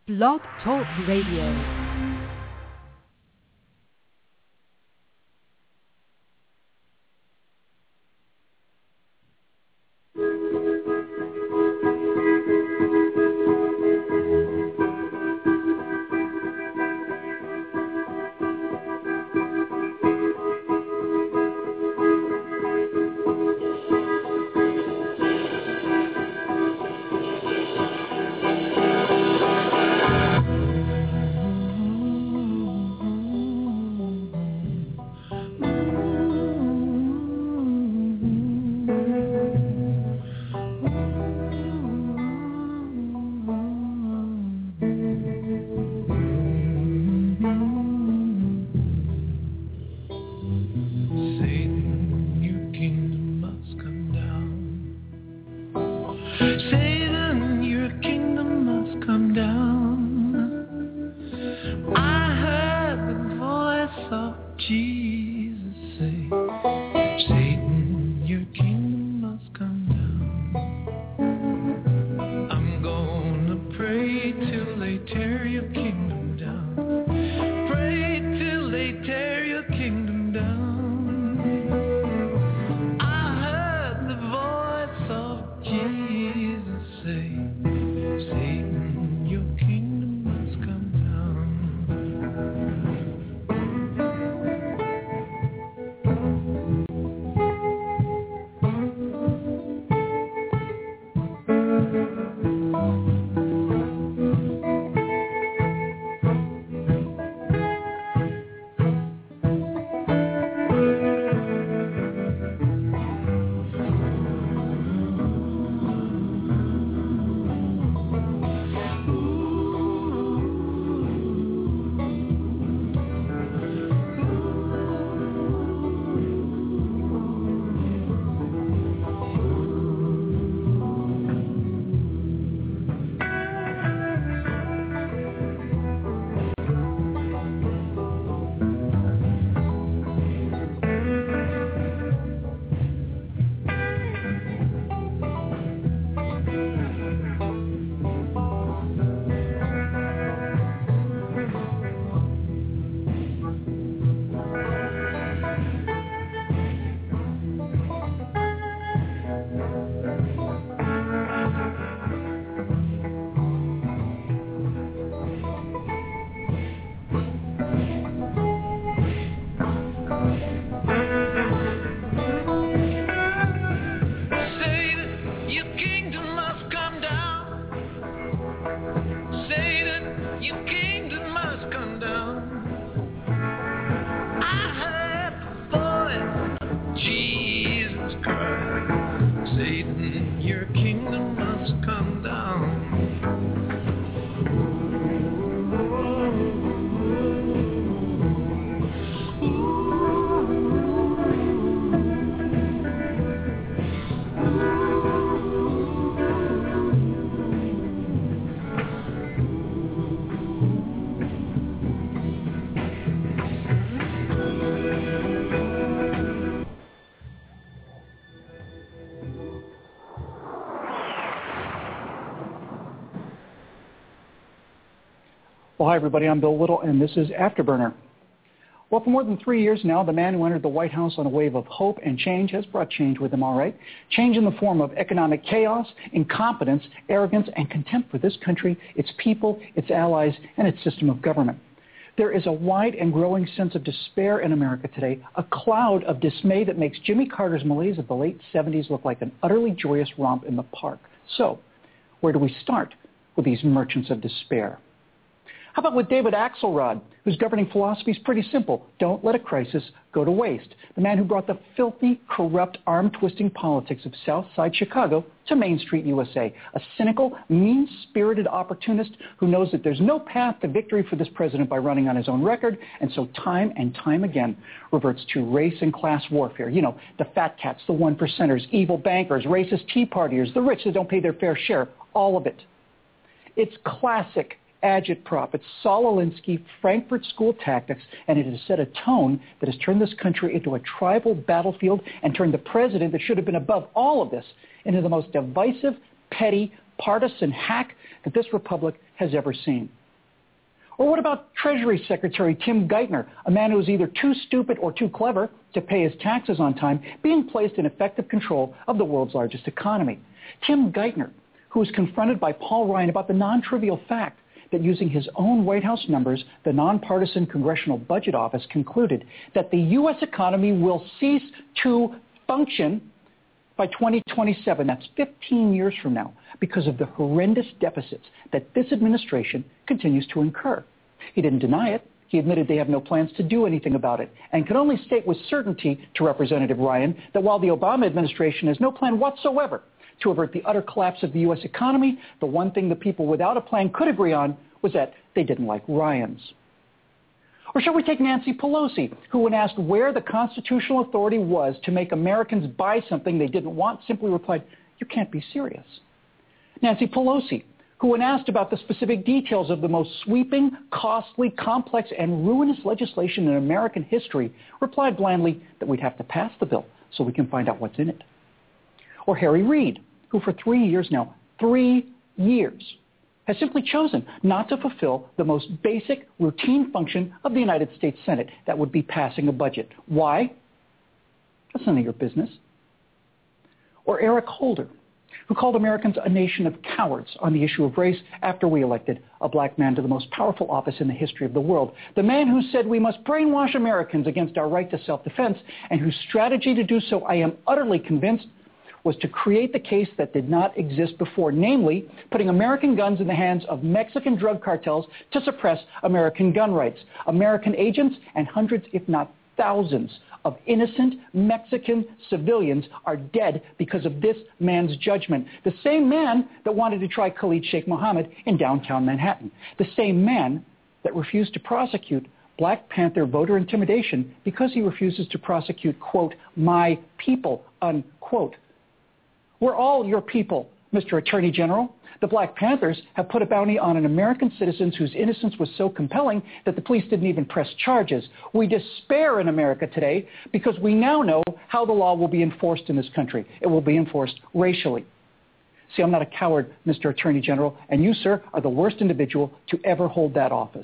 Blog Talk Radio. Well, hi, everybody. I'm Bill Whittle, and this is Afterburner. Well, for more than 3 years now, the man who entered the White House on a wave of hope and change has brought change with him, all right. Change in the form of economic chaos, incompetence, arrogance, and contempt for this country, its people, its allies, and its system of government. There is a wide and growing sense of despair in America today, a cloud of dismay that makes Jimmy Carter's malaise of the late 70s look like an utterly joyous romp in the park. So, where do we start with these merchants of despair? How about with David Axelrod, whose governing philosophy is pretty simple. Don't let a crisis go to waste. The man who brought the filthy, corrupt, arm-twisting politics of Southside Chicago to Main Street, USA. A cynical, mean-spirited opportunist who knows that there's no path to victory for this president by running on his own record, and so time and time again reverts to race and class warfare. You know, the fat cats, the one percenters, evil bankers, racist tea partiers, the rich that don't pay their fair share, all of it. It's classic agitprop. It's Saul Alinsky, Frankfurt School tactics, and it has set a tone that has turned this country into a tribal battlefield and turned the president that should have been above all of this into the most divisive, petty, partisan hack that this republic has ever seen. Or what about Treasury Secretary Tim Geithner, a man who is either too stupid or too clever to pay his taxes on time, being placed in effective control of the world's largest economy? Tim Geithner, who was confronted by Paul Ryan about the non-trivial fact that using his own White House numbers, the nonpartisan Congressional Budget Office concluded that the U.S. economy will cease to function by 2027. That's 15 years from now, because of the horrendous deficits that this administration continues to incur. He didn't deny it. He admitted they have no plans to do anything about it, and could only state with certainty to Representative Ryan that while the Obama administration has no plan whatsoever to avert the utter collapse of the U.S. economy, the one thing the people without a plan could agree on was that they didn't like Ryan's. Or shall we take Nancy Pelosi, who when asked where the constitutional authority was to make Americans buy something they didn't want, simply replied, "You can't be serious." Nancy Pelosi, who when asked about the specific details of the most sweeping, costly, complex, and ruinous legislation in American history, replied blandly that we'd have to pass the bill so we can find out what's in it. Or Harry Reid, who for 3 years now, 3 years, has simply chosen not to fulfill the most basic routine function of the United States Senate, that would be passing a budget. Why? That's none of your business. Or Eric Holder, who called Americans a nation of cowards on the issue of race after we elected a black man to the most powerful office in the history of the world. The man who said we must brainwash Americans against our right to self-defense, and whose strategy to do so, I am utterly convinced, was to create the case that did not exist before, namely putting American guns in the hands of Mexican drug cartels to suppress American gun rights. American agents and hundreds, if not thousands, of innocent Mexican civilians are dead because of this man's judgment. The same man that wanted to try Khalid Sheikh Mohammed in downtown Manhattan. The same man that refused to prosecute Black Panther voter intimidation because he refuses to prosecute, quote, my people, unquote. We're all your people, Mr. Attorney General. The Black Panthers have put a bounty on an American citizen whose innocence was so compelling that the police didn't even press charges. We despair in America today because we now know how the law will be enforced in this country. It will be enforced racially. See, I'm not a coward, Mr. Attorney General, and you, sir, are the worst individual to ever hold that office.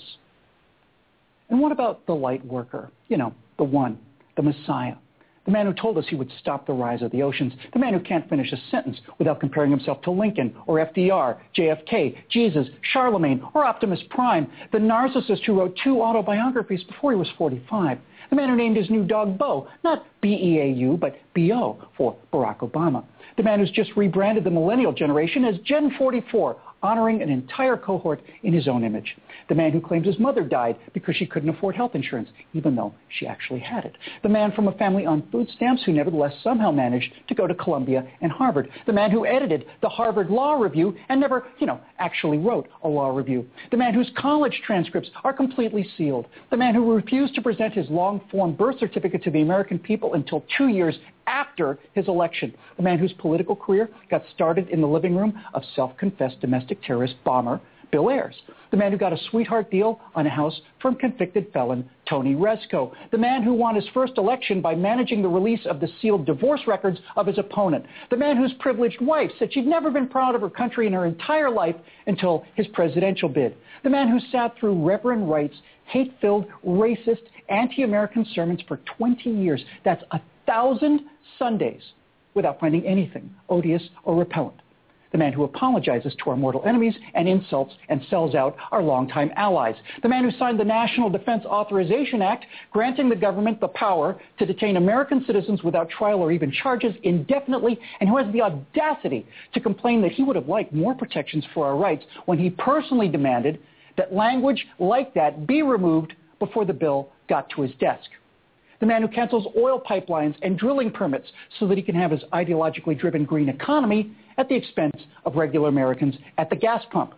And what about the light worker? You know, the one, the Messiah. The man who told us he would stop the rise of the oceans. The man who can't finish a sentence without comparing himself to Lincoln or FDR, JFK, Jesus, Charlemagne, or Optimus Prime. The narcissist who wrote 2 autobiographies before he was 45. The man who named his new dog Bo, not B-E-A-U, but B-O for Barack Obama. The man who's just rebranded the millennial generation as Gen 44, honoring an entire cohort in his own image. The man who claims his mother died because she couldn't afford health insurance, even though she actually had it. The man from a family on food stamps who nevertheless somehow managed to go to Columbia and Harvard. The man who edited the Harvard Law Review and never, actually wrote a law review. The man whose college transcripts are completely sealed. The man who refused to present his long-form birth certificate to the American people until 2 years after his election. The man whose political career got started in the living room of self-confessed domestic terrorist bomber Bill Ayers. The man who got a sweetheart deal on a house from convicted felon Tony Rezko. The man who won his first election by managing the release of the sealed divorce records of his opponent. The man whose privileged wife said she'd never been proud of her country in her entire life until his presidential bid. The man who sat through Reverend Wright's hate-filled, racist, anti-American sermons for 20 years. That's 1,000 Sundays without finding anything odious or repellent. The man who apologizes to our mortal enemies and insults and sells out our longtime allies. The man who signed the National Defense Authorization Act, granting the government the power to detain American citizens without trial or even charges indefinitely, and who has the audacity to complain that he would have liked more protections for our rights when he personally demanded that language like that be removed before the bill got to his desk. The man who cancels oil pipelines and drilling permits so that he can have his ideologically driven green economy at the expense of regular Americans at the gas pump.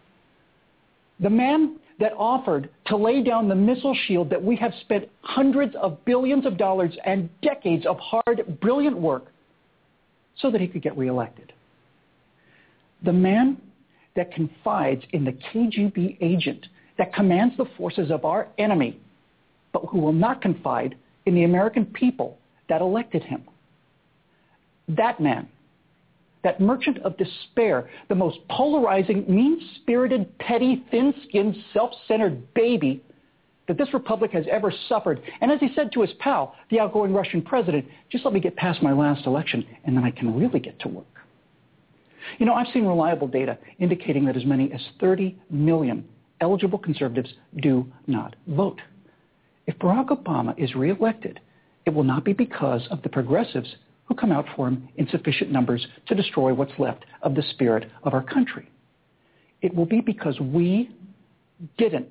The man that offered to lay down the missile shield that we have spent hundreds of billions of dollars and decades of hard, brilliant work so that he could get reelected. The man that confides in the KGB agent that commands the forces of our enemy, but who will not confide in the American people that elected him. That man that merchant of despair, the most polarizing, mean-spirited, petty, thin-skinned, self-centered baby that this republic has ever suffered. And as he said to his pal, the outgoing Russian president, just let me get past my last election, and then I can really get to work. You know, I've seen reliable data indicating that as many as 30 million eligible conservatives do not vote. If Barack Obama is reelected, it will not be because of the progressives who come out for him in sufficient numbers to destroy what's left of the spirit of our country. It will be because we didn't.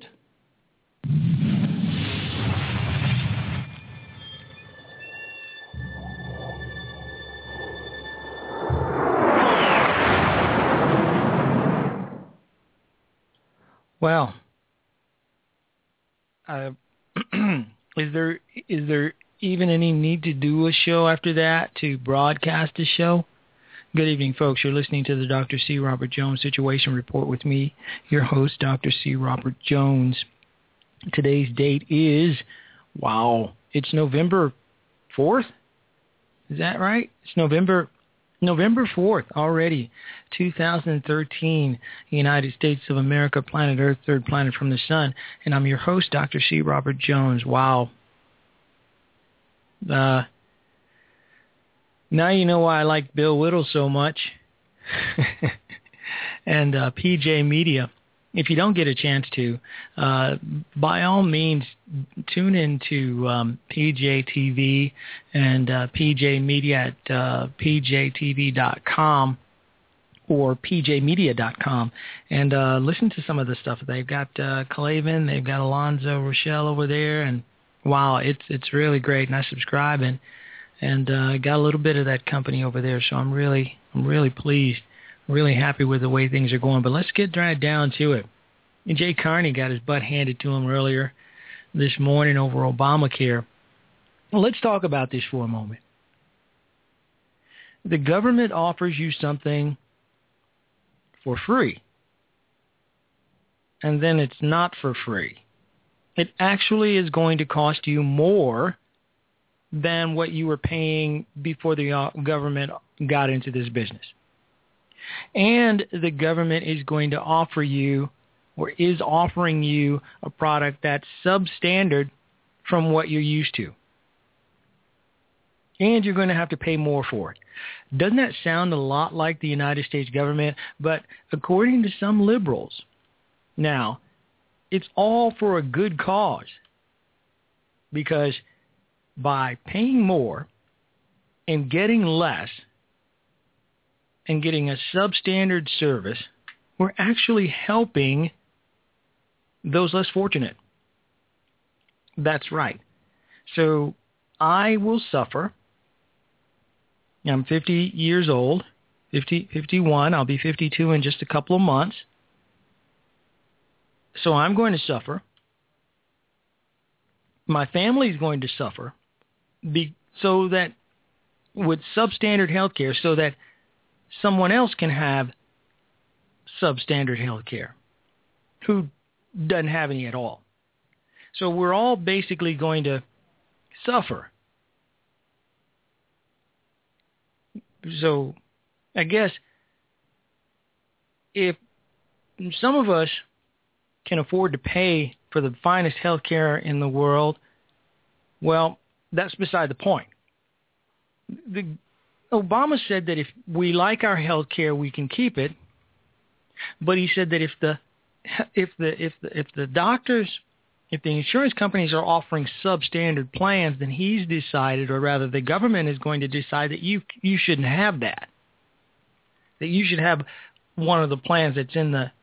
Well, is there even any need to do a show after that, to broadcast a show? Good evening, folks. You're listening to the Dr. C. Robert Jones Situation Report with me, your host, Dr. C. Robert Jones. Today's date is, it's November 4th? Is that right? It's November 4th already, 2013, United States of America, planet Earth, third planet from the sun. And I'm your host, Dr. C. Robert Jones. Wow. Now you know why I like Bill Whittle so much. And PJ Media. If you don't get a chance to, by all means, tune into PJ TV and PJ Media at pjtv.com or pjmedia.com and listen to some of the stuff. They've got Clavin, they've got Alonzo Rochelle over there, and wow, it's really great. And I subscribe and got a little bit of that company over there, so I'm really pleased. Really happy with the way things are going. But let's get right down to it. Jay Carney got his butt handed to him earlier this morning over Obamacare. Well, let's talk about this for a moment. The government offers you something for free, and then it's not for free. It actually is going to cost you more than what you were paying before the government got into this business. And the government is going to offer you, or is offering you, a product that's substandard from what you're used to. And you're going to have to pay more for it. Doesn't that sound a lot like the United States government? But according to some liberals, now, it's all for a good cause. Because by paying more and getting less and getting a substandard service, we're actually helping those less fortunate. That's right. So I will suffer. I'm 50 years old, 51. I'll be 52 in just a couple of months. So I'm going to suffer. My family's going to suffer so that with substandard health care, so that someone else can have substandard health care who doesn't have any at all. So we're all basically going to suffer. So I guess if some of us can afford to pay for the finest health care in the world, well, that's beside the point. Obama said that if we like our health care, we can keep it. But he said that if the doctors, if the insurance companies are offering substandard plans, then he's decided, or rather the government is going to decide that you shouldn't have that. That you should have one of the plans that's in the...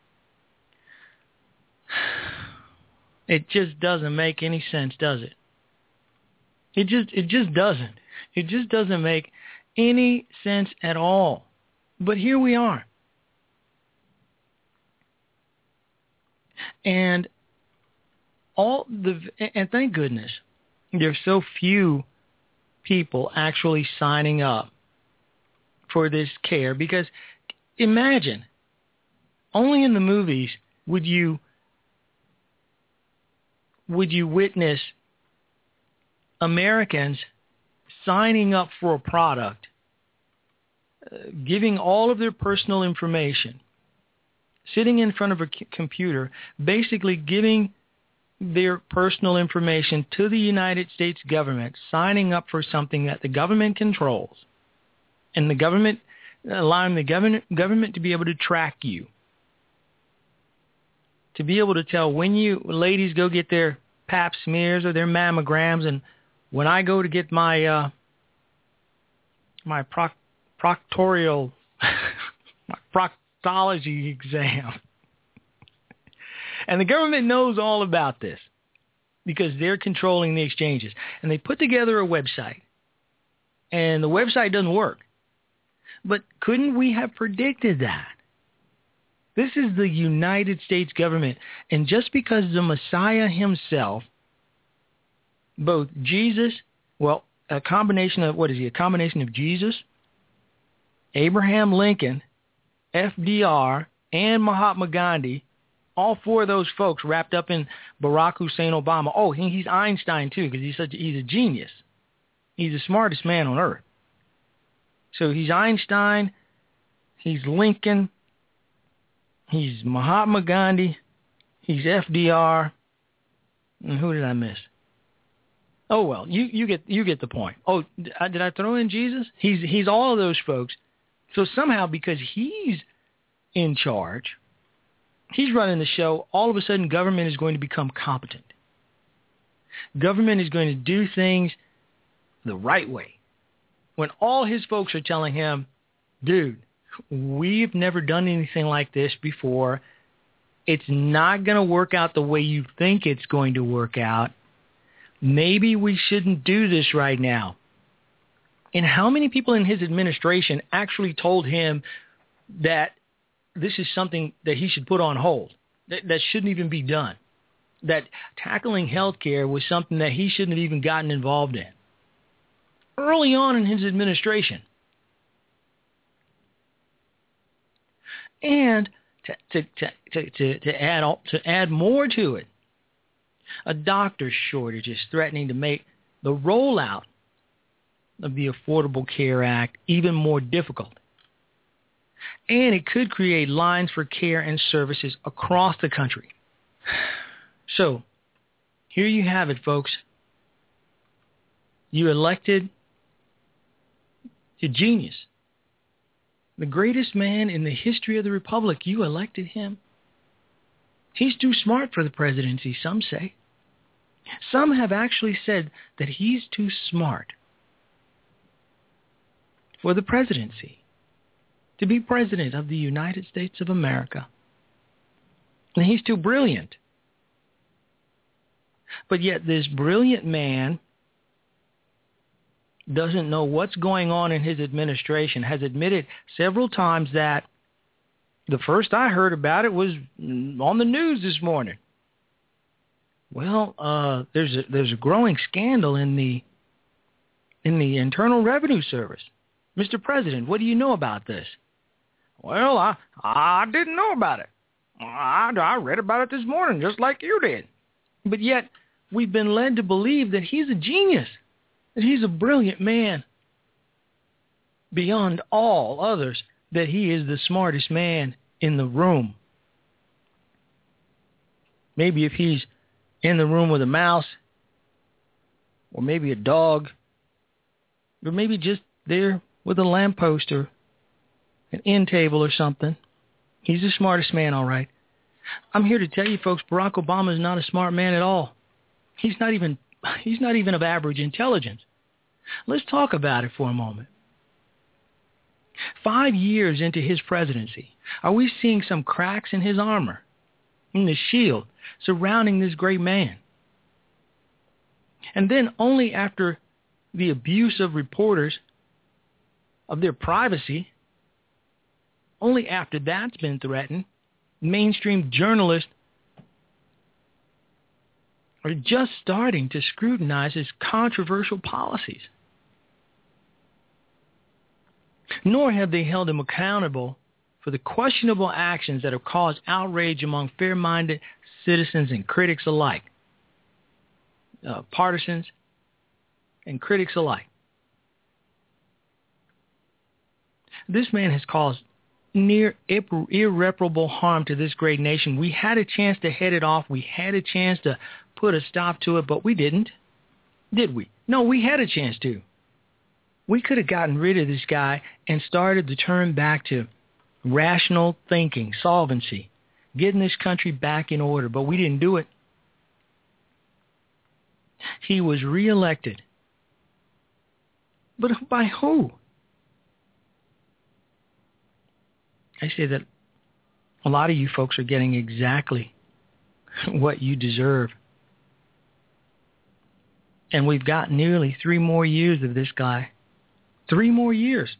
It just doesn't make any sense, does it? It just doesn't. It just doesn't make any sense at all. But here we are. And thank goodness there's so few people actually signing up for this care, because imagine, only in the movies would you witness Americans signing up for a product giving all of their personal information, sitting in front of a computer, basically giving their personal information to the United States government, signing up for something that the government controls, and the government allowing the government to be able to track you, to be able to tell when you ladies go get their pap smears or their mammograms, and when I go to get my my proctology exam. And the government knows all about this because they're controlling the exchanges. And they put together a website, and the website doesn't work. But couldn't we have predicted that? This is the United States government. And just because the Messiah himself, both Jesus, well, a combination of, a combination of Jesus, Abraham Lincoln, FDR, and Mahatma Gandhi, all four of those folks wrapped up in Barack Hussein Obama. Oh, he's Einstein too, because he's a genius. He's the smartest man on earth. So he's Einstein, he's Lincoln, he's Mahatma Gandhi, he's FDR, and who did I miss? Oh well, you get the point. Oh, did I throw in Jesus? He's all of those folks. So somehow, because he's in charge, he's running the show, all of a sudden government is going to become competent. Government is going to do things the right way. When all his folks are telling him, dude, we've never done anything like this before. It's not going to work out the way you think it's going to work out. Maybe we shouldn't do this right now. And how many people in his administration actually told him that this is something that he should put on hold, that shouldn't even be done, that tackling healthcare was something that he shouldn't have even gotten involved in early on in his administration? And to add more to it, a doctor shortage is threatening to make the rollout of the Affordable Care Act even more difficult. And it could create lines for care and services across the country. So, here you have it, folks. You elected a genius. The greatest man in the history of the Republic, you elected him. He's too smart for the presidency, some say. Some have actually said that he's too smart for the presidency, to be president of the United States of America. And he's too brilliant. But yet this brilliant man doesn't know what's going on in his administration, has admitted several times that the first I heard about it was on the news this morning. Well, there's a growing scandal in the Internal Revenue Service. Mr. President, what do you know about this? Well, I didn't know about it. I read about it this morning, just like you did. But yet, we've been led to believe that he's a genius, that he's a brilliant man. Beyond all others, that he is the smartest man in the room. Maybe if he's in the room with a mouse, or maybe a dog, or maybe just there with a lamppost or an end table or something, he's the smartest man, all right. I'm here to tell you, folks, Barack Obama is not a smart man at all. He's not even of average intelligence. Let's talk about it for a moment. 5 years into his presidency, are we seeing some cracks in his armor, in the shield surrounding this great man? And then only after the abuse of reporters of their privacy, only after that's been threatened, mainstream journalists are just starting to scrutinize his controversial policies. Nor have they held him accountable for the questionable actions that have caused outrage among fair-minded citizens and critics alike, partisans and critics alike. This man has caused near irreparable harm to this great nation. We had a chance to head it off. We had a chance to put a stop to it, but we didn't. Did we? No, we had a chance to. We could have gotten rid of this guy and started to turn back to rational thinking, solvency, getting this country back in order, but we didn't do it. He was reelected. But by who? I say that a lot of you folks are getting exactly what you deserve. And we've got nearly 3 more years of this guy. 3 more years.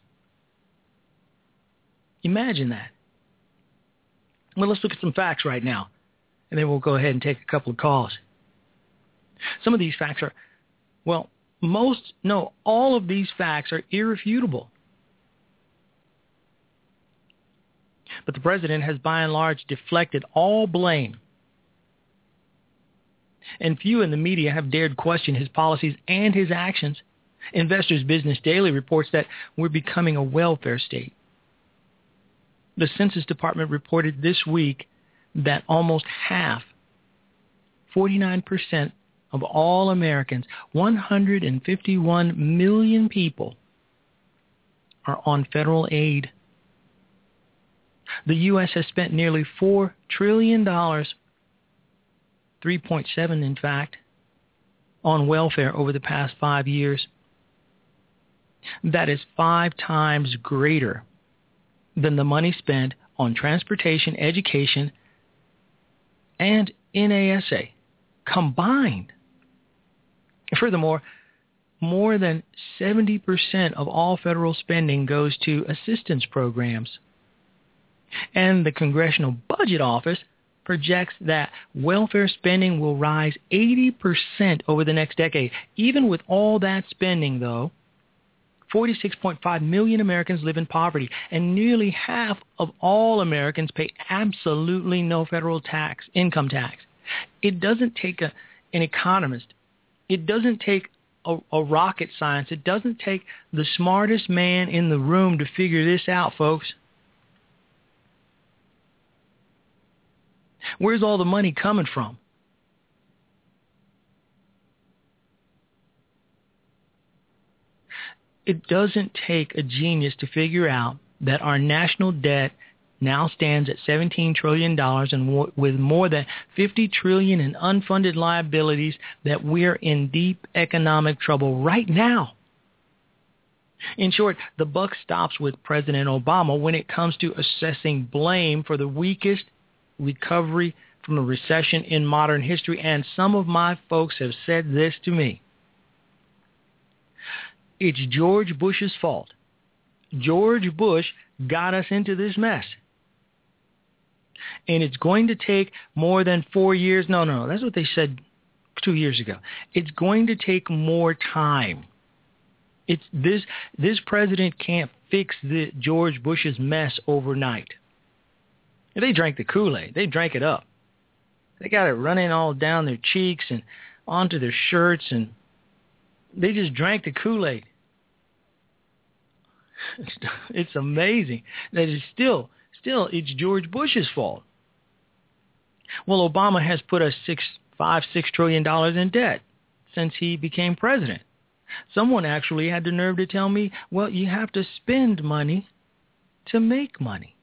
Imagine that. Well, let's look at some facts right now, and then we'll go ahead and take a couple of calls. Some of these facts are, well, all of these facts are irrefutable. But the president has by and large deflected all blame. And few in the media have dared question his policies and his actions. Investors Business Daily reports that we're becoming a welfare state. The Census Department reported this week that almost half, 49% of all Americans, 151 million people, are on federal aid. The U.S. has spent nearly $4 trillion, 3.7 in fact, on welfare over the past 5 years. That is 5 times greater than the money spent on transportation, education, and NASA combined. Furthermore, more than 70% of all federal spending goes to assistance programs. And the Congressional Budget Office projects that welfare spending will rise 80% over the next decade. Even with all that spending, though, 46.5 million Americans live in poverty, and nearly half of all Americans pay absolutely no federal income tax. It doesn't take an economist. It doesn't take a rocket science. It doesn't take the smartest man in the room to figure this out, folks. Where's all the money coming from? It doesn't take a genius to figure out that our national debt now stands at $17 trillion and with more than $50 trillion in unfunded liabilities, that we're in deep economic trouble right now. In short, the buck stops with President Obama when it comes to assessing blame for the weakest recovery from a recession in modern history, and some of my folks have said this to me. It's George Bush's fault. George Bush got us into this mess. And it's going to take more than 4 years. No, that's what they said 2 years ago. It's going to take more time. It's this president can't fix the George Bush's mess overnight. They drank the Kool-Aid. They drank it up. They got it running all down their cheeks and onto their shirts, and they just drank the Kool-Aid. It's amazing that it's still it's George Bush's fault. Well, Obama has put us $6 trillion in debt since he became president. Someone actually had the nerve to tell me, well, you have to spend money to make money.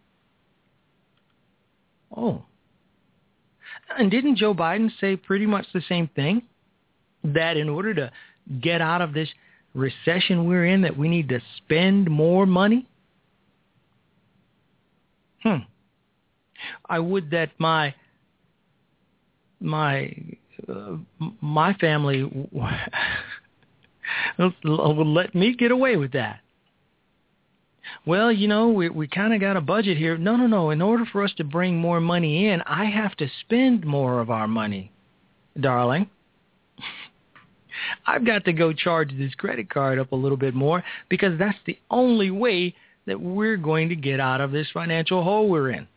Oh. And didn't Joe Biden say pretty much the same thing? That in order to get out of this recession we're in, that we need to spend more money? I would that my family will let me get away with that. Well, we kind of got a budget here. No. In order for us to bring more money in, I have to spend more of our money, darling. I've got to go charge this credit card up a little bit more, because that's the only way that we're going to get out of this financial hole we're in.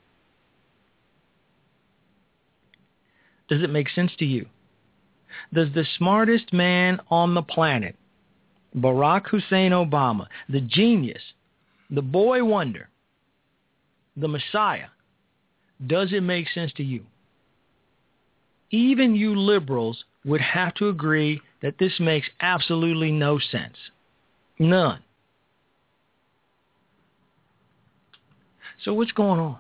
Does it make sense to you? Does the smartest man on the planet, Barack Hussein Obama, the genius, the boy wonder, the Messiah, does it make sense to you? Even you liberals would have to agree that this makes absolutely no sense. None. So what's going on?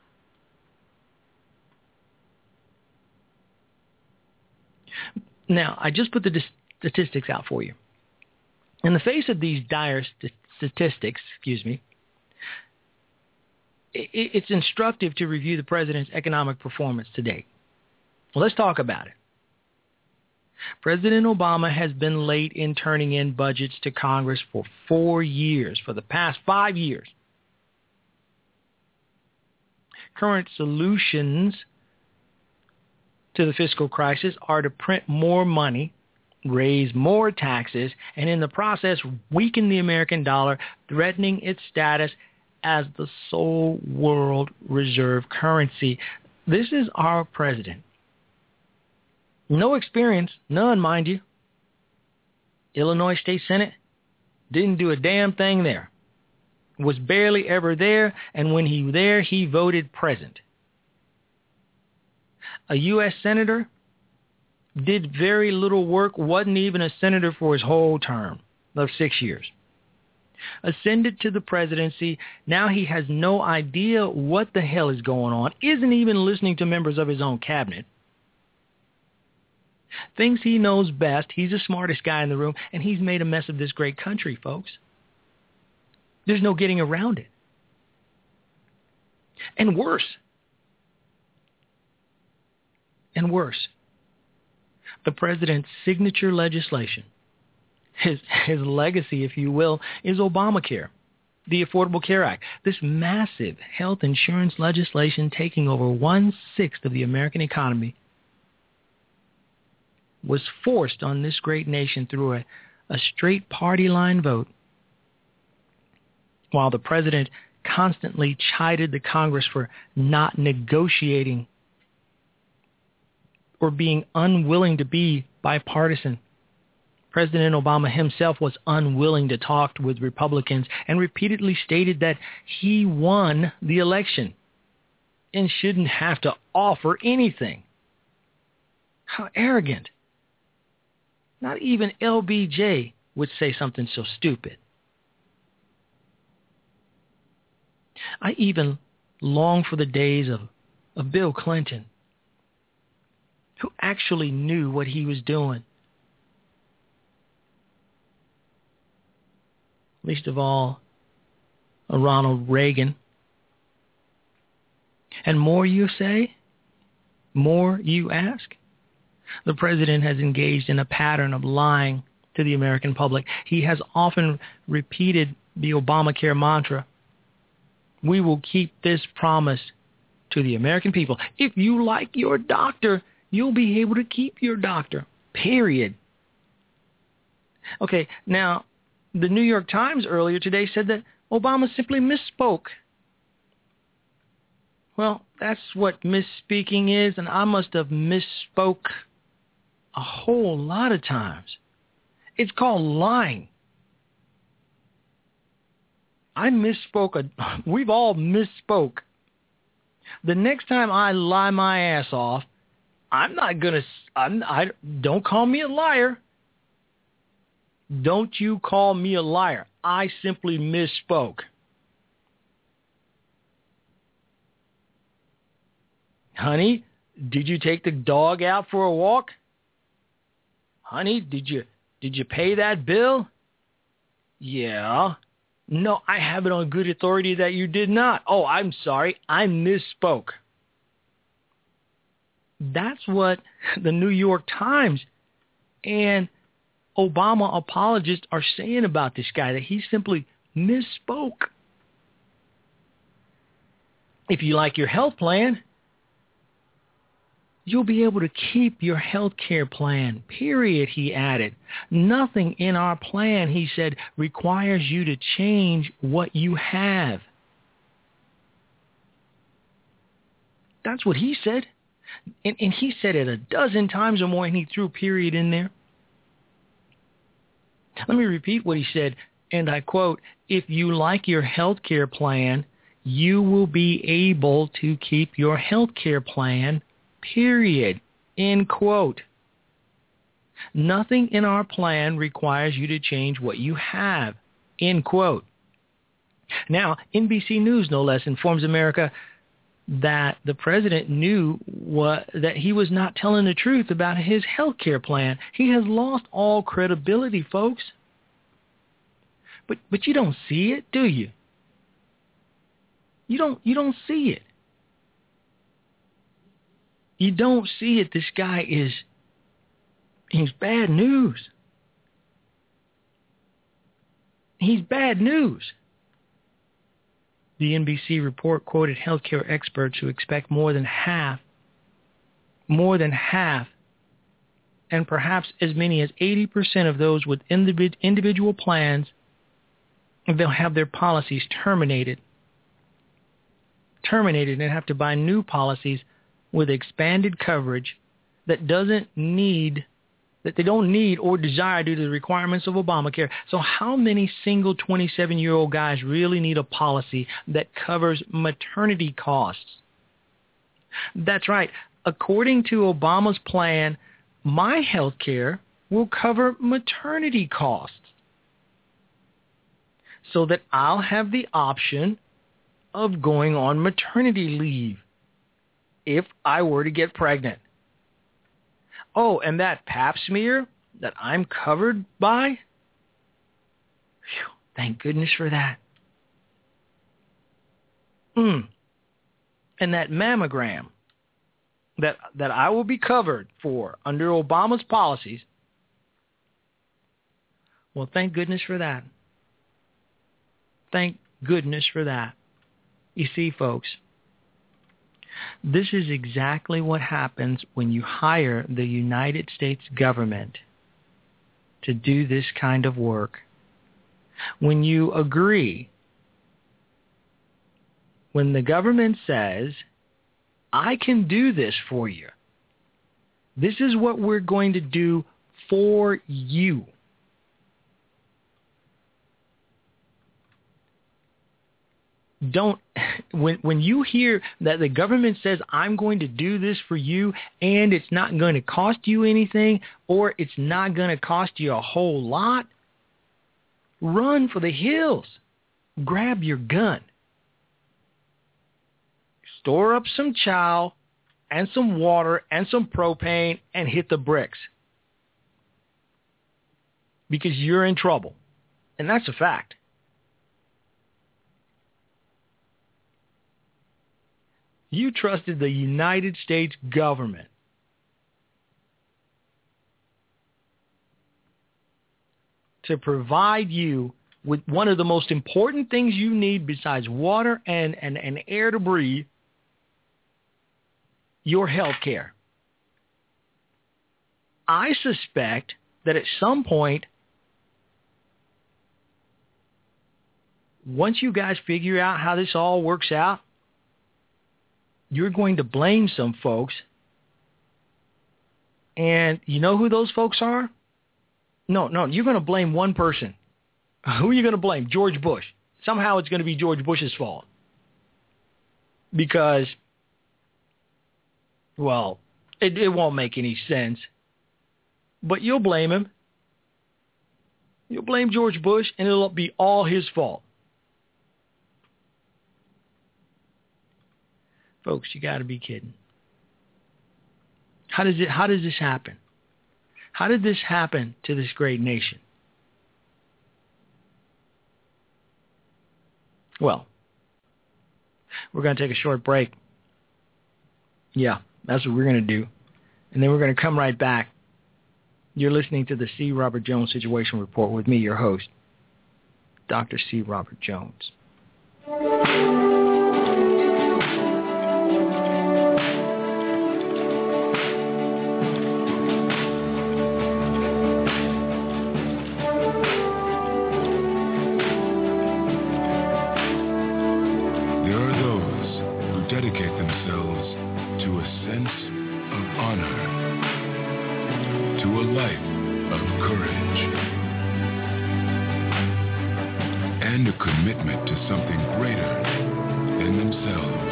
Now, I just put the statistics out for you. In the face of these dire statistics, it's instructive to review the president's economic performance to date. Well, let's talk about it. President Obama has been late in turning in budgets to Congress for 4 years, for the past 5 years. Current solutions to the fiscal crisis are to print more money, raise more taxes, and in the process weaken the American dollar, threatening its status as the sole world reserve currency. This is our president. No experience, none, mind you. Illinois State Senate didn't do a damn thing there. Was barely ever there, and when he was there, he voted present. A U.S. senator did very little work, wasn't even a senator for his whole term of 6 years. Ascended to the presidency, now he has no idea what the hell is going on, isn't even listening to members of his own cabinet. Thinks he knows best, he's the smartest guy in the room, and he's made a mess of this great country, folks. There's no getting around it. And worse, the president's signature legislation, his legacy, if you will, is Obamacare, the Affordable Care Act. This massive health insurance legislation taking over 1/6 of the American economy was forced on this great nation through a straight party line vote, while the president constantly chided the Congress for not negotiating or being unwilling to be bipartisan. President Obama himself was unwilling to talk with Republicans and repeatedly stated that he won the election and shouldn't have to offer anything. How arrogant. Not even LBJ would say something so stupid. I even long for the days of Bill Clinton, who actually knew what he was doing. Least of all, a Ronald Reagan. And more you say, more you ask. The president has engaged in a pattern of lying to the American public. He has often repeated the Obamacare mantra, "We will keep this promise to the American people. If you like your doctor, you'll be able to keep your doctor, period." Okay, now, the New York Times earlier today said that Obama simply misspoke. Well, that's what misspeaking is, and I must have misspoke a whole lot of times. It's called lying. I misspoke. We've all misspoke. The next time I lie my ass off, I'm not going to, don't call me a liar. Don't you call me a liar. I simply misspoke. Honey, did you take the dog out for a walk? Honey, did you pay that bill? Yeah. No, I have it on good authority that you did not. Oh, I'm sorry. I misspoke. That's what the New York Times and Obama apologists are saying about this guy, that he simply misspoke. If you like your health plan, you'll be able to keep your health care plan, period, he added. Nothing in our plan, he said, requires you to change what you have. That's what he said. And he said it a dozen times or more, and he threw period in there. Let me repeat what he said And I quote, "If you like your health care plan, you will be able to keep your health care plan, period." End quote. Nothing in our plan requires you to change what you have. End quote. Now, NBC News, no less, informs America that the president knew that he was not telling the truth about his health care plan. He has lost all credibility, folks. But you don't see it, do you? You don't see it. You don't see it. This guy he's bad news. He's bad news. The NBC report quoted healthcare experts who expect more than half, and perhaps as many as 80% of those with individual plans, they'll have their policies terminated and have to buy new policies with expanded coverage that they don't need or desire due to the requirements of Obamacare. So how many single 27-year-old guys really need a policy that covers maternity costs? That's right. According to Obama's plan, my health care will cover maternity costs so that I'll have the option of going on maternity leave if I were to get pregnant. Oh, and that pap smear that I'm covered by? Whew, thank goodness for that. And that mammogram that I will be covered for under Obama's policies. Well, thank goodness for that. Thank goodness for that. You see, folks, this is exactly what happens when you hire the United States government to do this kind of work. When you agree, when the government says, I can do this for you. This is what we're going to do for you. When you hear that the government says, I'm going to do this for you, and it's not going to cost you anything, or it's not going to cost you a whole lot, run for the hills. Grab your gun. Store up some chow and some water and some propane and hit the bricks. Because you're in trouble. And that's a fact. You trusted the United States government to provide you with one of the most important things you need besides water and air to breathe, your health care. I suspect that at some point, once you guys figure out how this all works out, you're going to blame some folks. And you know who those folks are? No, you're going to blame one person. Who are you going to blame? George Bush. Somehow it's going to be George Bush's fault. Because, well, it won't make any sense. But you'll blame him. You'll blame George Bush, and it'll be all his fault. Folks, you got to be kidding. How does this happen? How did this happen to this great nation? Well, we're going to take a short break. Yeah, that's what we're going to do. And then we're going to come right back. You're listening to the C. Robert Jones Situation Report with me, your host, Dr. C. Robert Jones. Dedicate themselves to a sense of honor, to a life of courage. and a commitment to something greater than themselves.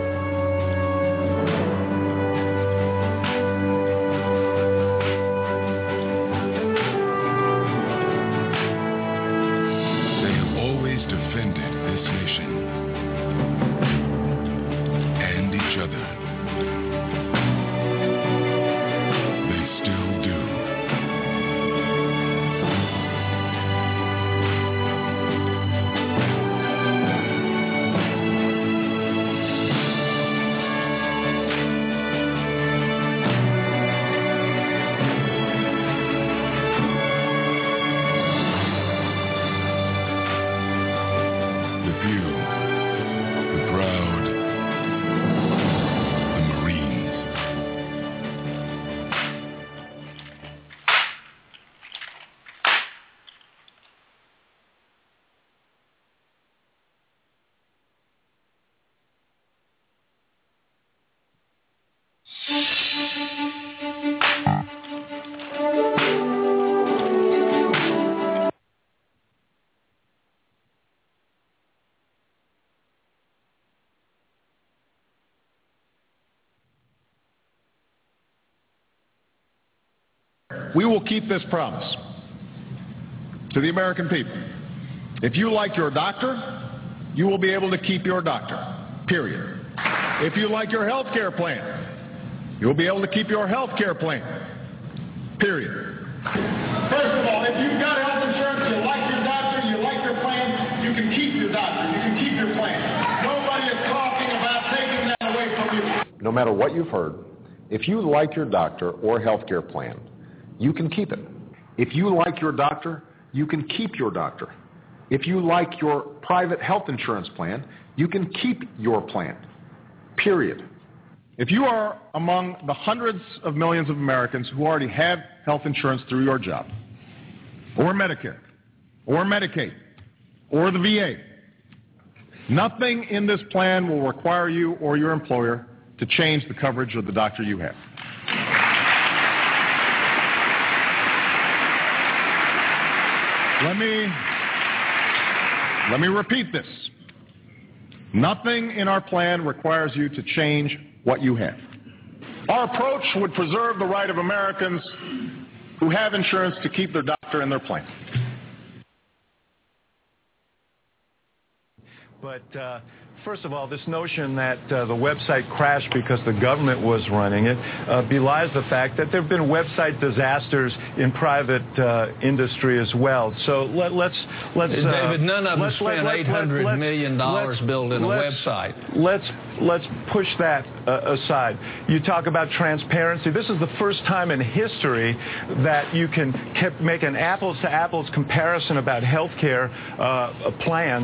They have always defended this nation and each other. They still do. The few, the proud, the Marines. We will keep this promise to the American people. If you like your doctor, you will be able to keep your doctor, period. If you like your health care plan, you'll be able to keep your health care plan, period. First of all, if you've got health insurance, you like your doctor, you like your plan, you can keep your doctor, you can keep your plan. Nobody is talking about taking that away from you. No matter what you've heard, if you like your doctor or health care plan, you can keep it. If you like your doctor, you can keep your doctor. If you like your private health insurance plan, you can keep your plan, period. If you are among the hundreds of millions of Americans who already have health insurance through your job, or Medicare, or Medicaid, or the VA, nothing in this plan will require you or your employer to change the coverage of the doctor you have. Let me repeat this. Nothing in our plan requires you to change what you have. Our approach would preserve the right of Americans who have insurance to keep their doctor in their plan. But first of all, this notion that the website crashed because the government was running it belies the fact that there have been website disasters in private industry as well. So let's David, none of them spent $800 million building a website. Let's push that aside. You talk about transparency. This is the first time in history that you can make an apples-to-apples comparison about health care plans,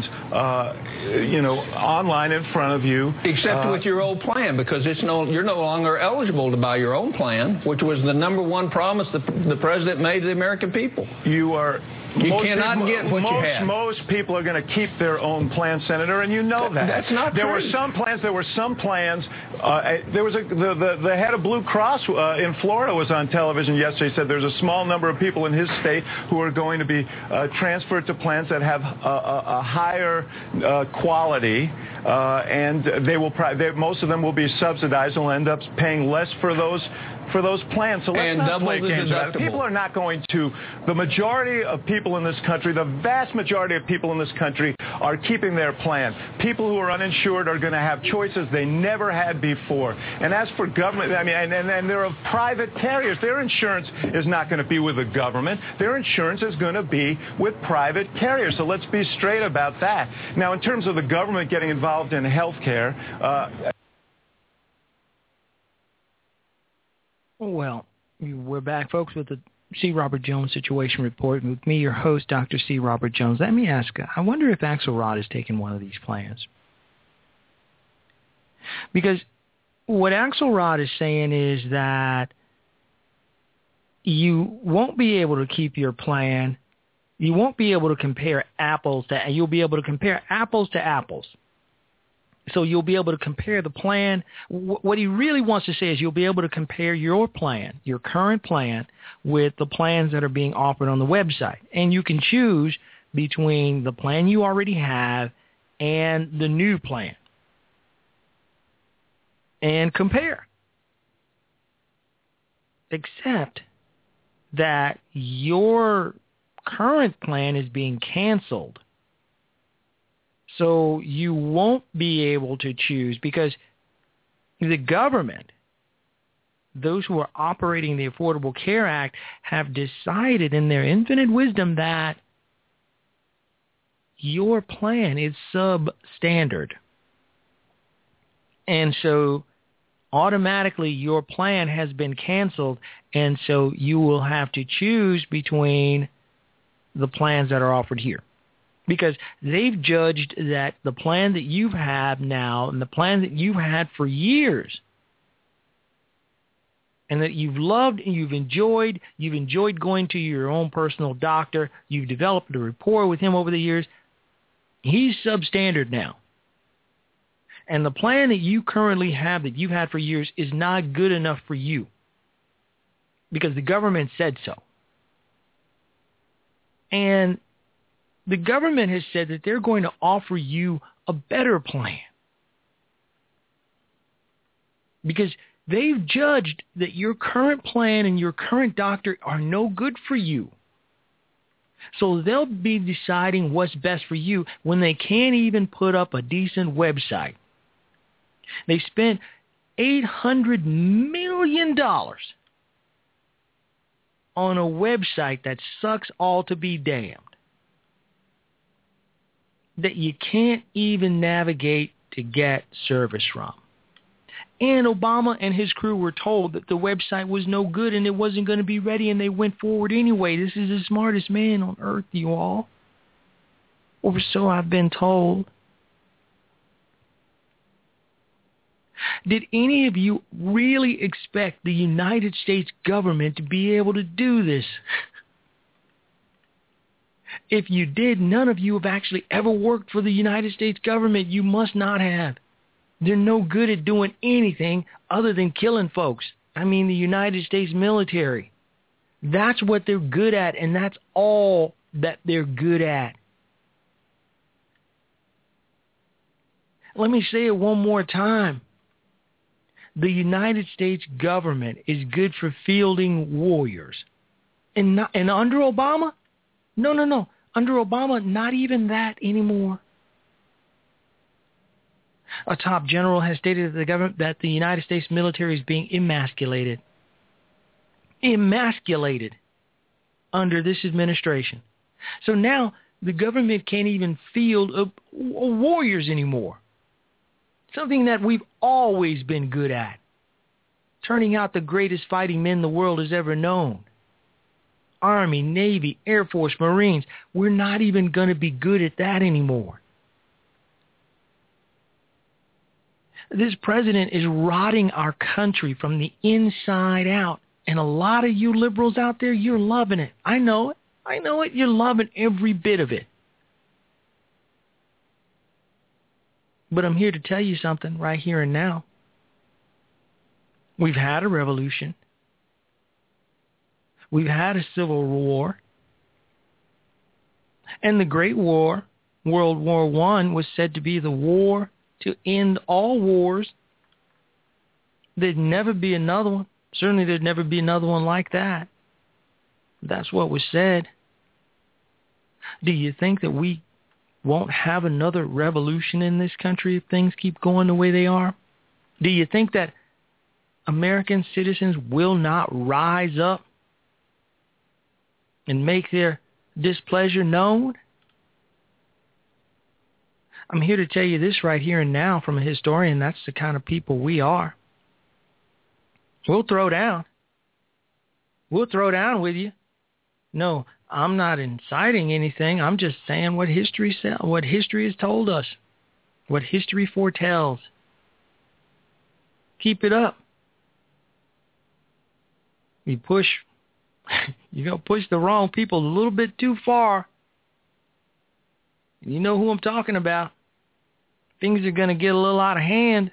online in front of you. Except with your old plan, because you're no longer eligible to buy your own plan, which was the number one promise the president made to the American people. You cannot get what you have. Most people are going to keep their own plan, Senator, and you know that. That's not true. There were some plans. The head of Blue Cross in Florida was on television yesterday. Said there's a small number of people in his state who are going to be transferred to plans that have a higher quality, and most of them will be subsidized and will end up paying less for those plans. So let's not play games about it. People are not going to. The majority of people in this country, the vast majority of people in this country, are keeping their plan. People who are uninsured are going to have choices they never had before. And as for government, and there are private carriers. Their insurance is not going to be with the government. Their insurance is going to be with private carriers. So let's be straight about that. Now, in terms of the government getting involved in health care, well, we're back, folks, with the C. Robert Jones Situation Report. And with me, your host, Dr. C. Robert Jones. Let me ask, I wonder if Axelrod has taken one of these plans. Because what Axelrod is saying is that you won't be able to keep your plan. You won't be able to compare you'll be able to compare apples to apples. So you'll be able to compare the plan. What he really wants to say is you'll be able to compare your plan, your current plan, with the plans that are being offered on the website. And you can choose between the plan you already have and the new plan and compare. Except that your current plan is being canceled. So you won't be able to choose because the government, those who are operating the Affordable Care Act, have decided in their infinite wisdom that your plan is substandard. And so automatically your plan has been canceled, and so you will have to choose between the plans that are offered here. Because they've judged that the plan that you have now and the plan that you've had for years and that you've loved and you've enjoyed going to your own personal doctor, you've developed a rapport with him over the years, he's substandard now. And the plan that you currently have that you've had for years is not good enough for you because the government said so. And the government has said that they're going to offer you a better plan because they've judged that your current plan and your current doctor are no good for you. So they'll be deciding what's best for you when they can't even put up a decent website. They spent $800 million on a website that sucks all to be damned, that you can't even navigate to get service from. And Obama and his crew were told that the website was no good and it wasn't going to be ready, and they went forward anyway. This is the smartest man on earth, you all. Or so I've been told. Did any of you really expect the United States government to be able to do this? If you did, none of you have actually ever worked for the United States government. You must not have. They're no good at doing anything other than killing folks. I mean, the United States military. That's what they're good at, and that's all that they're good at. Let me say it one more time. The United States government is good for fielding warriors. And under Obama? No. Under Obama, not even that anymore. A top general has stated that the United States military is being emasculated. Emasculated under this administration. So now the government can't even field warriors anymore. Something that we've always been good at. Turning out the greatest fighting men the world has ever known. Army, Navy, Air Force, Marines. We're not even going to be good at that anymore. This president is rotting our country from the inside out. And a lot of you liberals out there, you're loving it. I know it. You're loving every bit of it. But I'm here to tell you something right here and now. We've had a revolution. We've had a civil war. And the Great War, World War I, was said to be the war to end all wars. There'd never be another one. Certainly there'd never be another one like that. That's what was said. Do you think that we won't have another revolution in this country if things keep going the way they are? Do you think that American citizens will not rise up and make their displeasure known? I'm here to tell you this right here and now from a historian. That's the kind of people we are. We'll throw down. We'll throw down with you. No, I'm not inciting anything. I'm just saying what history has told us, what history foretells. Keep it up. You're going to push the wrong people a little bit too far. You know who I'm talking about. Things are going to get a little out of hand.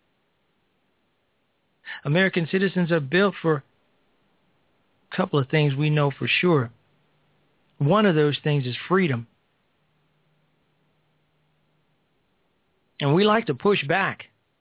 American citizens are built for a couple of things we know for sure. One of those things is freedom. And we like to push back.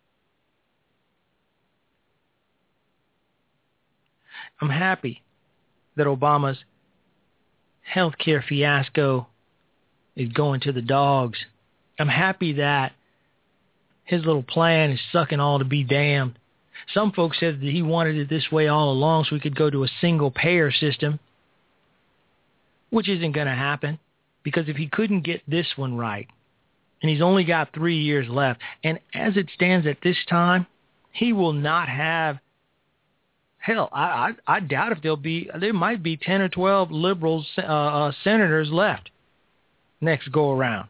I'm happy that Obama's healthcare fiasco is going to the dogs. I'm happy that his little plan is sucking all to be damned. Some folks said that he wanted it this way all along so we could go to a single-payer system, which isn't going to happen, because if he couldn't get this one right, and he's only got 3 years left, and as it stands at this time, he will not have, hell, I doubt if there might be 10 or 12 liberal senators left next go around.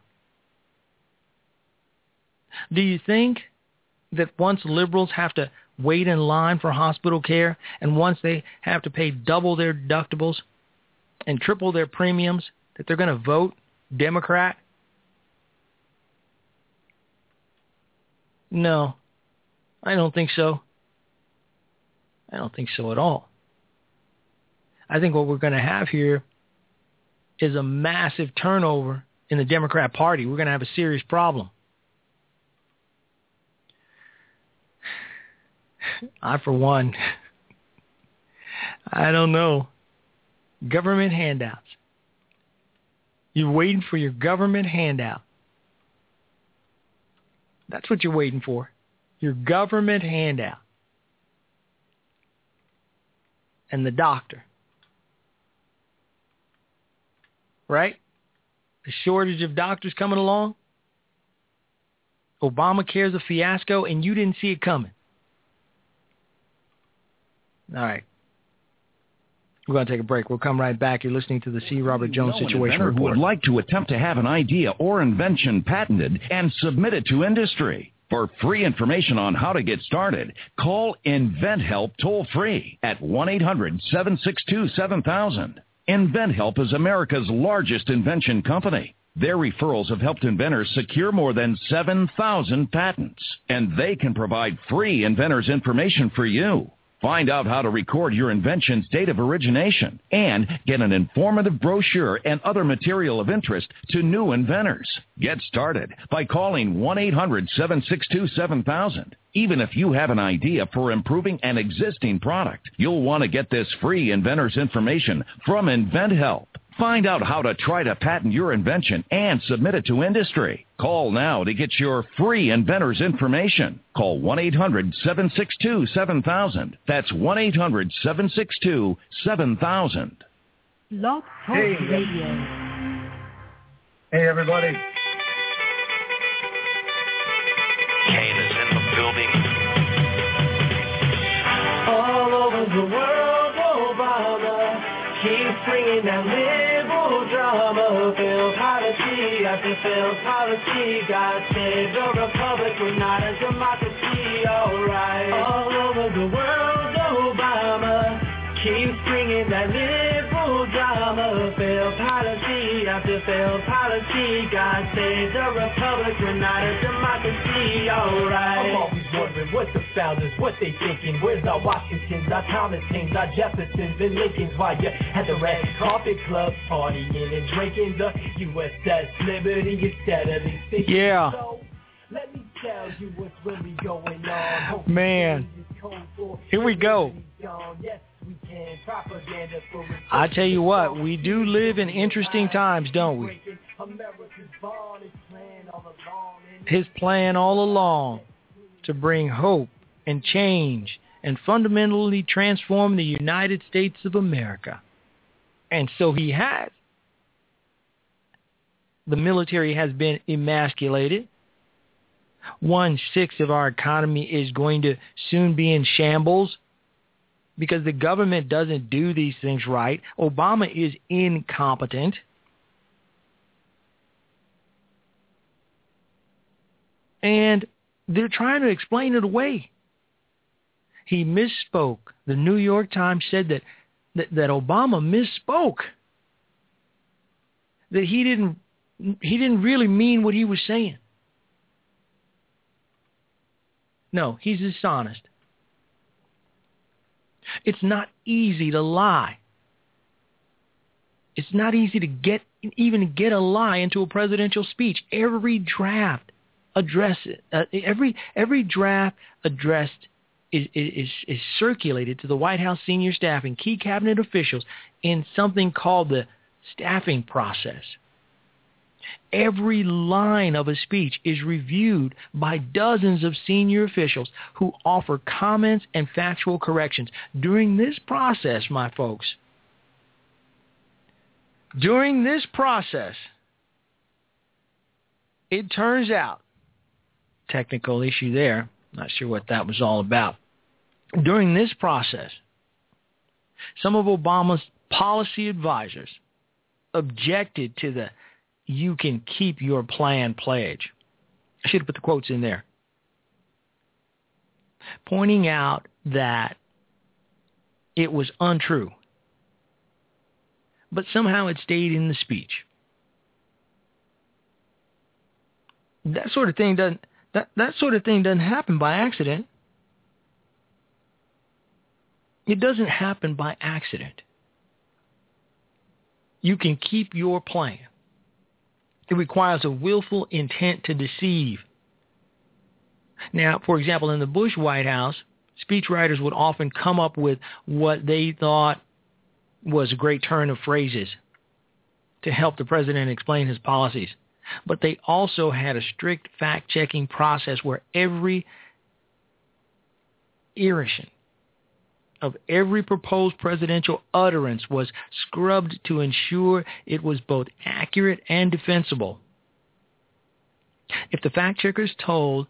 Do you think that once liberals have to wait in line for hospital care, and once they have to pay double their deductibles and triple their premiums, that they're going to vote Democrat? No, I don't think so. I don't think so at all. I think what we're going to have here is a massive turnover in the Democrat Party. We're going to have a serious problem. I, for one, I don't know. Government handouts. You're waiting for your government handout. That's what you're waiting for. Your government handout. And the doctor. Right? The shortage of doctors coming along. Obamacare's a fiasco, and you didn't see it coming. All right. We're going to take a break. We'll come right back. You're listening to the C. Robert Jones Situation Report. Who would like to attempt to have an idea or invention patented and submit it to industry. For free information on how to get started, call InventHelp toll-free at 1-800-762-7000. InventHelp is America's largest invention company. Their referrals have helped inventors secure more than 7,000 patents, and they can provide free inventors information for you. Find out how to record your invention's date of origination and get an informative brochure and other material of interest to new inventors. Get started by calling 1-800-762-7000. Even if you have an idea for improving an existing product, you'll want to get this free inventor's information from InventHelp. Find out how to try to patent your invention and submit it to industry. Call now to get your free inventor's information. Call 1-800-762-7000. That's 1-800-762-7000. Blog Talk Radio. Hey, everybody. Kane is in the building. All over the world, Obama keeps bringing that liberal drama. Failed policy after failed policy. God save the republic, we're not a democracy, alright. All over the world, Obama keeps bringing that liberal drama. Failed policy after failed policy. God save the republic, we're not a democracy, alright. I'm always wondering what the founders, what they thinking. Where's our Washingtons, our Thomas Paines, our Jeffersons and Lincolns? While you at the red carpet club partying and drinking the USS Liberty instead of these things. Yeah. So, let me tell you what's really going on. Man. Here we go. I tell you what, we do live in interesting times, don't we? His plan all along to bring hope and change and fundamentally transform the United States of America. And so he has. The military has been emasculated. 1/6 of our economy is going to soon be in shambles because the government doesn't do these things right. Obama is incompetent. And they're trying to explain it away. He misspoke. The New York Times said that Obama misspoke. That he didn't really mean what he was saying. No, he's dishonest. It's not easy to lie. It's not easy to get a lie into a presidential speech. Every draft address it. Every draft addressed is circulated to the White House senior staff and key cabinet officials in something called the staffing process. Every line of a speech is reviewed by dozens of senior officials who offer comments and factual corrections. During this process, my folks, it turns out, technical issue there, not sure what that was all about. During this process, some of Obama's policy advisors objected to the "you can keep your plan" pledge. I should have put the quotes in there. Pointing out that it was untrue. But somehow it stayed in the speech. That sort of thing doesn't happen by accident. It doesn't happen by accident. You can keep your plan. It requires a willful intent to deceive. Now, for example, in the Bush White House, speechwriters would often come up with what they thought was a great turn of phrases to help the president explain his policies. But they also had a strict fact-checking process where every iteration of every proposed presidential utterance was scrubbed to ensure it was both accurate and defensible. If the fact-checkers told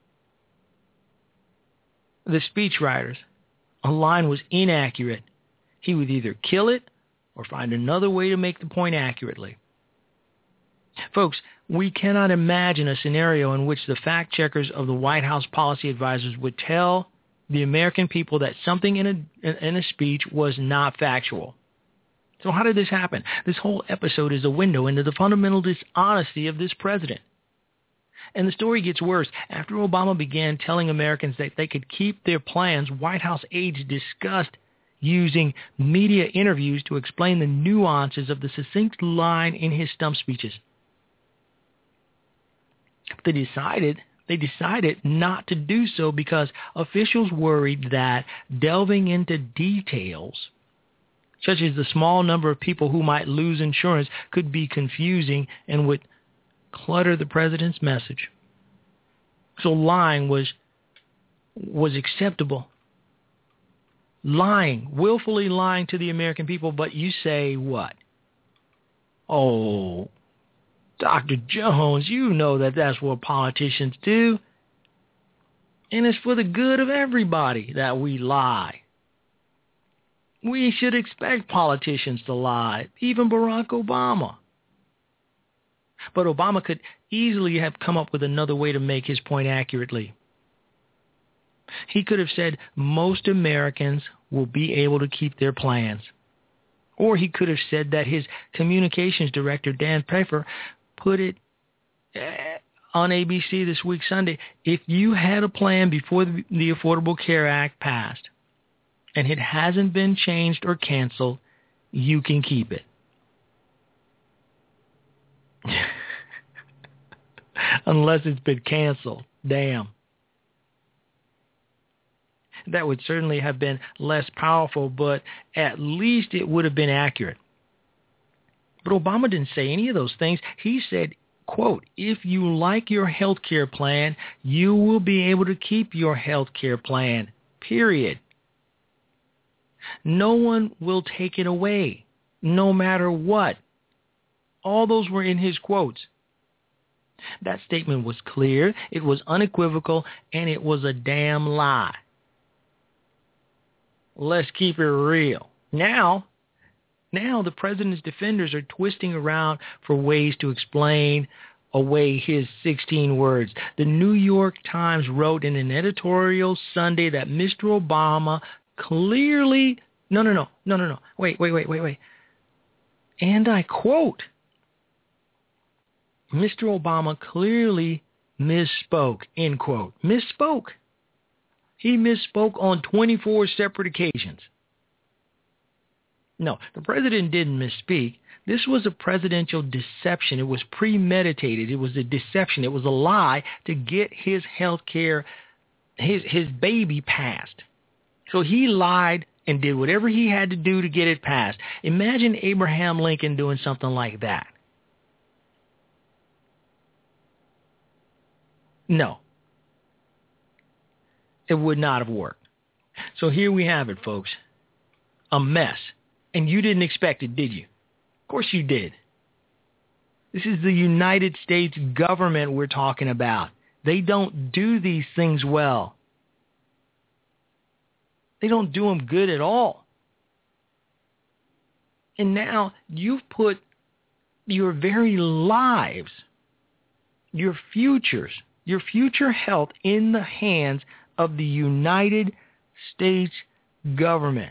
the speechwriters a line was inaccurate, he would either kill it or find another way to make the point accurately. Folks, we cannot imagine a scenario in which the fact-checkers of the White House policy advisors would tell the American people that something in a speech was not factual. So how did this happen? This whole episode is a window into the fundamental dishonesty of this president. And the story gets worse. After Obama began telling Americans that they could keep their plans, White House aides discussed using media interviews to explain the nuances of the succinct line in his stump speeches. They decided not to do so because officials worried that delving into details, such as the small number of people who might lose insurance, could be confusing and would clutter the president's message. So lying was acceptable. Lying, willfully lying to the American people, but you say what? Oh, Dr. Jones, you know that that's what politicians do. And it's for the good of everybody that we lie. We should expect politicians to lie, even Barack Obama. But Obama could easily have come up with another way to make his point accurately. He could have said most Americans will be able to keep their plans. Or he could have said that his communications director, Dan Pfeiffer, put it on ABC this week Sunday: if you had a plan before the Affordable Care Act passed and it hasn't been changed or canceled, you can keep it. Unless it's been canceled. Damn. That would certainly have been less powerful, but at least it would have been accurate. But Obama didn't say any of those things. He said, quote, if you like your health care plan, you will be able to keep your health care plan, period. No one will take it away, no matter what. All those were in his quotes. That statement was clear, it was unequivocal, and it was a damn lie. Let's keep it real. Now the president's defenders are twisting around for ways to explain away his 16 words. The New York Times wrote in an editorial Sunday that Mr. Obama clearly... No. Wait. And I quote, Mr. Obama clearly misspoke, end quote. Misspoke. He misspoke on 24 separate occasions. No, the president didn't misspeak. This was a presidential deception. It was premeditated. It was a deception. It was a lie to get his health care, his baby passed. So he lied and did whatever he had to do to get it passed. Imagine Abraham Lincoln doing something like that. No. It would not have worked. So here we have it, folks. A mess. And you didn't expect it, did you? Of course you did. This is the United States government we're talking about. They don't do these things well. They don't do them good at all. And now you've put your very lives, your futures, your future health in the hands of the United States government.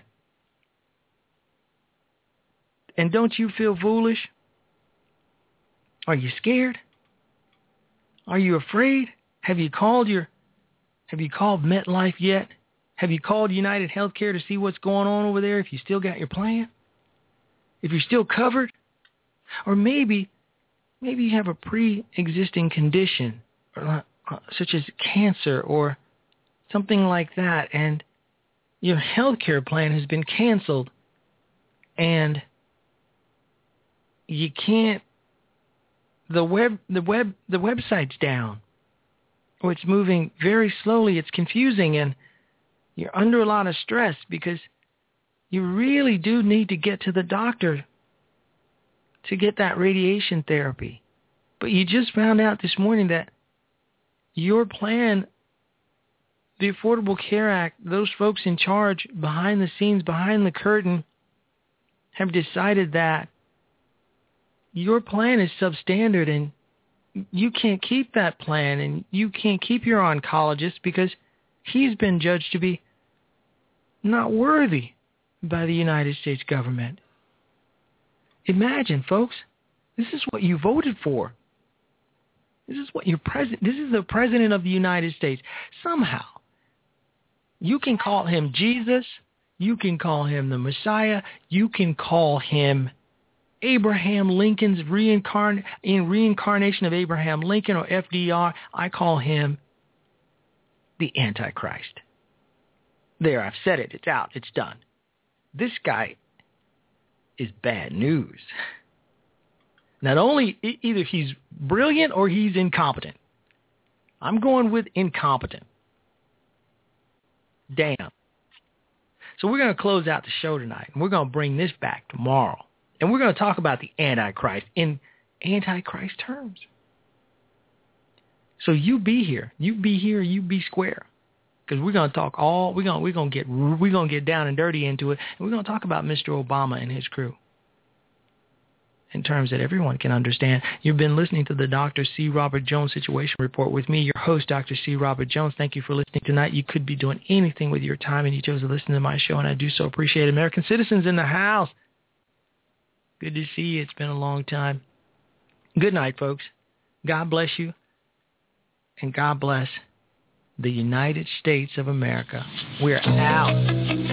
And don't you feel foolish? Are you scared? Are you afraid? Have you called MetLife yet? Have you called United Healthcare to see what's going on over there, if you still got your plan? If you're still covered? Or maybe you have a pre-existing condition, such as cancer or something like that, and your healthcare plan has been canceled, and you can't. The website's down, or it's moving very slowly. It's confusing, and you're under a lot of stress because you really do need to get to the doctor to get that radiation therapy. But you just found out this morning that your plan, the Affordable Care Act, those folks in charge behind the scenes, behind the curtain, have decided that your plan is substandard and you can't keep that plan, and you can't keep your oncologist because he's been judged to be not worthy by the United States government. Imagine, folks, this is what you voted for. This is what this is the President of the United States. Somehow, you can call him Jesus, you can call him the Messiah, you can call him Abraham Lincoln's reincarnation of Abraham Lincoln, or FDR. I call him the Antichrist. There, I've said it. It's out. It's done. This guy is bad news. Not only either he's brilliant or he's incompetent. I'm going with incompetent. Damn. So we're going to close out the show tonight, and we're going to bring this back tomorrow. And we're going to talk about the Antichrist in Antichrist terms. So you be here. You be square. Because we're going to talk we're going to get down and dirty into it. And we're going to talk about Mr. Obama and his crew in terms that everyone can understand. You've been listening to the Dr. C. Robert Jones Situation Report with me, your host, Dr. C. Robert Jones. Thank you for listening tonight. You could be doing anything with your time, and you chose to listen to my show, and I do so appreciate it. American citizens in the house, good to see you. It's been a long time. Good night, folks. God bless you, and God bless the United States of America. We're out.